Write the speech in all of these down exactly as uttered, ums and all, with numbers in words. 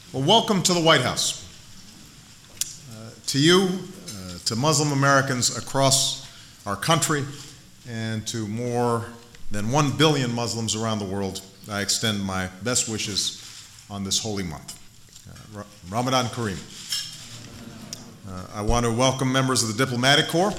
Well, welcome to the White House. Uh, to you, uh, to Muslim Americans across our country, and to more than one billion Muslims around the world, I extend my best wishes on this holy month. Uh, Ramadan Kareem. Uh, I want to welcome members of the Diplomatic Corps,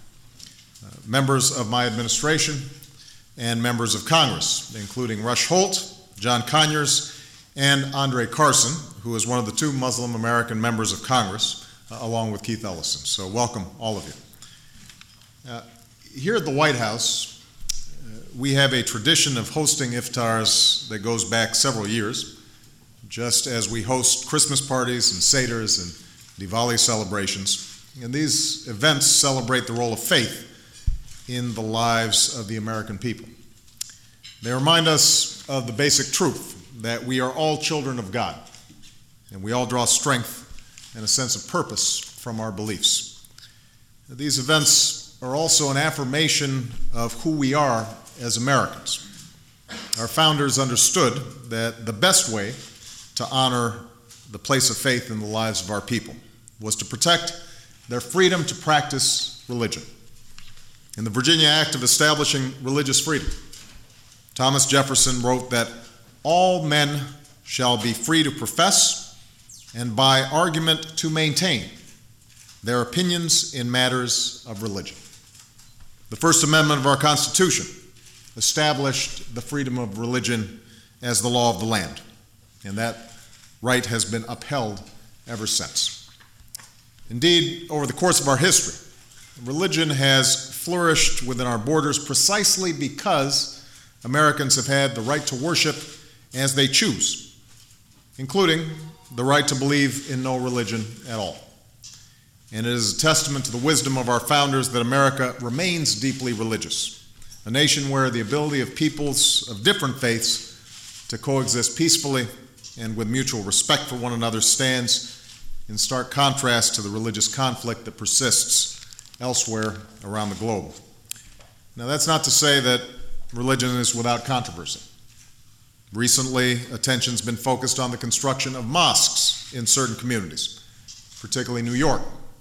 uh, members of my administration, and members of Congress, including Rush Holt, John Conyers, and Andre Carson, who is one of the two Muslim American members of Congress, uh, along with Keith Ellison. So welcome, all of you. Uh, here at the White House, uh, we have a tradition of hosting iftars that goes back several years, just as we host Christmas parties and seders and Diwali celebrations. And these events celebrate the role of faith in the lives of the American people. They remind us of the basic truth that we are all children of God, and we all draw strength and a sense of purpose from our beliefs. These events are also an affirmation of who we are as Americans. Our founders understood that the best way to honor the place of faith in the lives of our people was to protect their freedom to practice religion. In the Virginia Act of Establishing Religious Freedom, Thomas Jefferson wrote that all men shall be free to profess and by argument to maintain their opinions in matters of religion. The First Amendment of our Constitution established the freedom of religion as the law of the land, and that right has been upheld ever since. Indeed, over the course of our history, religion has flourished within our borders precisely because Americans have had the right to worship as they choose, including the right to believe in no religion at all. And it is a testament to the wisdom of our founders that America remains deeply religious, a nation where the ability of peoples of different faiths to coexist peacefully and with mutual respect for one another stands in stark contrast to the religious conflict that persists elsewhere around the globe. Now, that's not to say that religion is without controversy. Recently, attention's been focused on the construction of mosques in certain communities, particularly New York.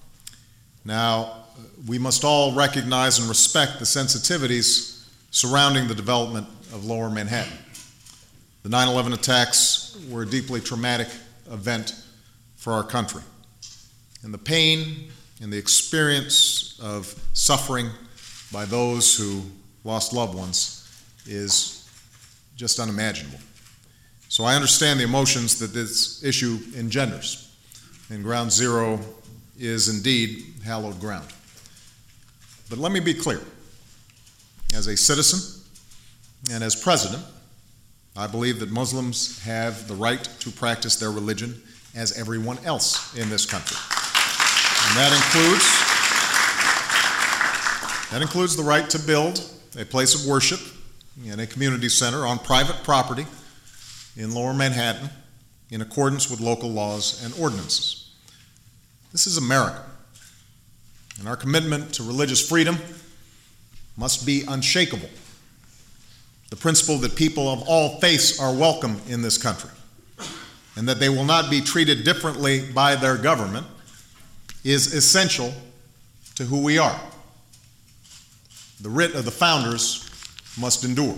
Now, we must all recognize and respect the sensitivities surrounding the development of Lower Manhattan. The nine eleven attacks were a deeply traumatic event for our country. And the pain and the experience of suffering by those who lost loved ones is just unimaginable. So I understand the emotions that this issue engenders, and Ground Zero is indeed hallowed ground. But let me be clear. As a citizen and as president, I believe that Muslims have the right to practice their religion as everyone else in this country. And that includes, that includes the right to build a place of worship in a community center on private property in Lower Manhattan in accordance with local laws and ordinances. This is America, and our commitment to religious freedom must be unshakable. The principle that people of all faiths are welcome in this country and that they will not be treated differently by their government is essential to who we are. The writ of the founders must endure.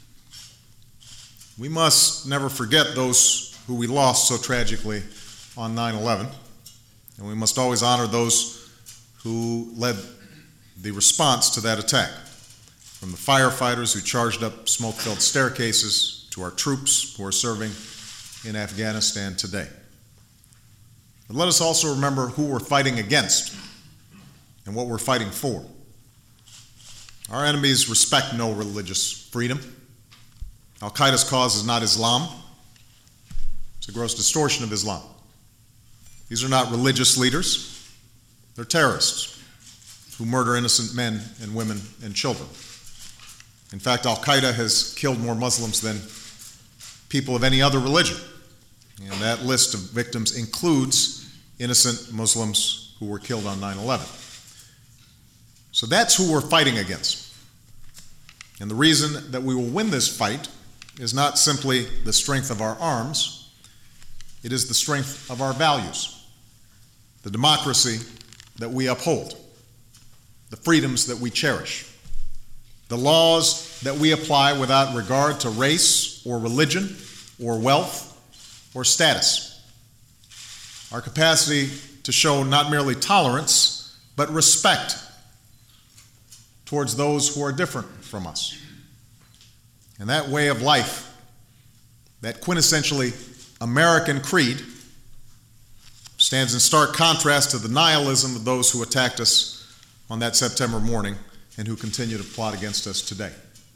We must never forget those who we lost so tragically on nine eleven, and we must always honor those who led the response to that attack, from the firefighters who charged up smoke-filled staircases to our troops who are serving in Afghanistan today. But let us also remember who we're fighting against and what we're fighting for. Our enemies respect no religious freedom. Al-Qaeda's cause is not Islam. It's a gross distortion of Islam. These are not religious leaders. They're terrorists who murder innocent men and women and children. In fact, Al-Qaeda has killed more Muslims than people of any other religion. And that list of victims includes innocent Muslims who were killed on nine eleven. So that's who we're fighting against. And the reason that we will win this fight is not simply the strength of our arms, It is the strength of our values, the democracy that we uphold, the freedoms that we cherish, the laws that we apply without regard to race or religion or wealth or status, our capacity to show not merely tolerance, but respect towards those who are different from us. And that way of life, that quintessentially American creed, stands in stark contrast to the nihilism of those who attacked us on that September morning and who continue to plot against us today.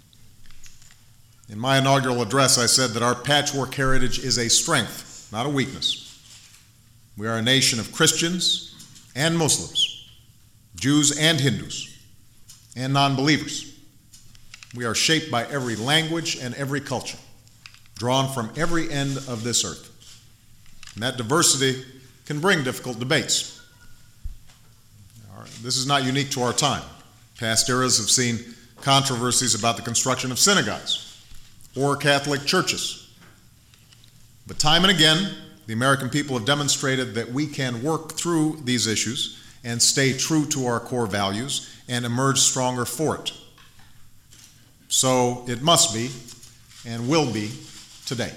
In my inaugural address, I said that our patchwork heritage is a strength, not a weakness. We are a nation of Christians and Muslims, Jews and Hindus, and non-believers. We are shaped by every language and every culture, drawn from every end of this earth. And that diversity can bring difficult debates. This is not unique to our time. Past eras have seen controversies about the construction of synagogues or Catholic churches. But time and again, the American people have demonstrated that we can work through these issues and stay true to our core values and emerge stronger for it. So it must be and will be today.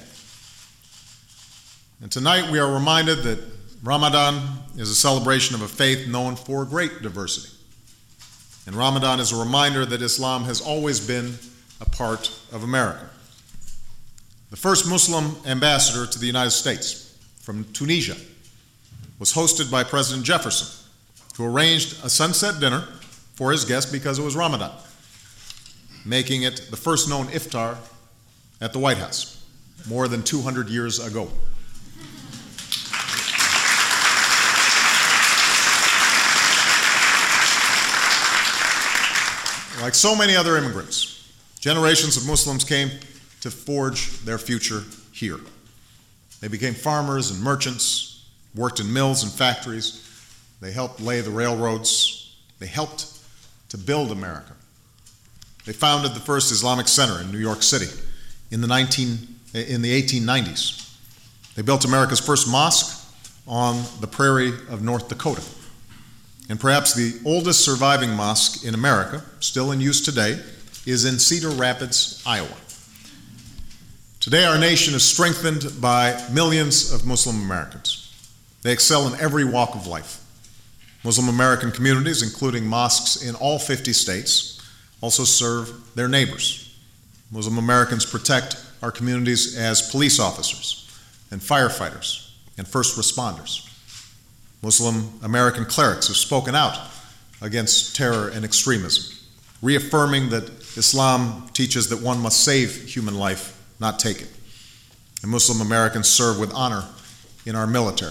And tonight we are reminded that Ramadan is a celebration of a faith known for great diversity. And Ramadan is a reminder that Islam has always been a part of America. The first Muslim ambassador to the United States from Tunisia was hosted by President Jefferson, who arranged a sunset dinner for his guests because it was Ramadan, making it the first known iftar at the White House more than two hundred years ago. Like so many other immigrants, generations of Muslims came to forge their future here. They became farmers and merchants, worked in mills and factories. They helped lay the railroads. They helped to build America. They founded the first Islamic center in New York City in the, nineteen, in the eighteen nineties. They built America's first mosque on the prairie of North Dakota. And perhaps the oldest surviving mosque in America, still in use today, is in Cedar Rapids, Iowa. Today, our nation is strengthened by millions of Muslim Americans. They excel in every walk of life. Muslim American communities, including mosques in all fifty states, also serve their neighbors. Muslim Americans protect our communities as police officers and firefighters and first responders. Muslim American clerics have spoken out against terror and extremism, reaffirming that Islam teaches that one must save human life, not take it. And Muslim Americans serve with honor in our military.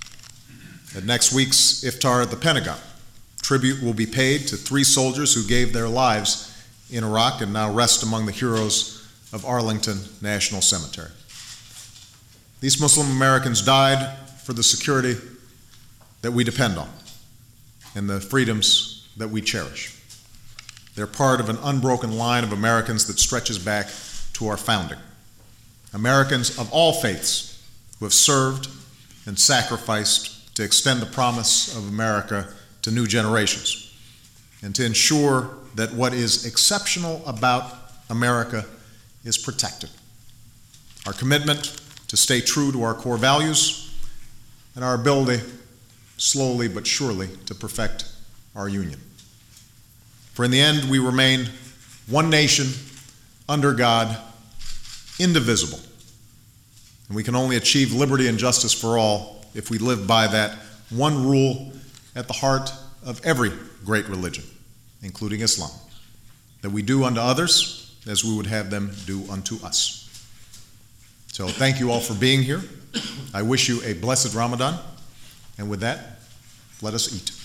At next week's iftar at the Pentagon, tribute will be paid to three soldiers who gave their lives in Iraq and now rest among the heroes of Arlington National Cemetery. These Muslim Americans died for the security that we depend on and the freedoms that we cherish. They're part of an unbroken line of Americans that stretches back to our founding. Americans of all faiths who have served and sacrificed to extend the promise of America to new generations and to ensure that what is exceptional about America is protected. Our commitment to stay true to our core values and our ability, slowly but surely, to perfect our union. For in the end, we remain one nation, under God, indivisible. And we can only achieve liberty and justice for all if we live by that one rule at the heart of every great religion, including Islam, that we do unto others as we would have them do unto us. So thank you all for being here. I wish you a blessed Ramadan. And with that, let us eat.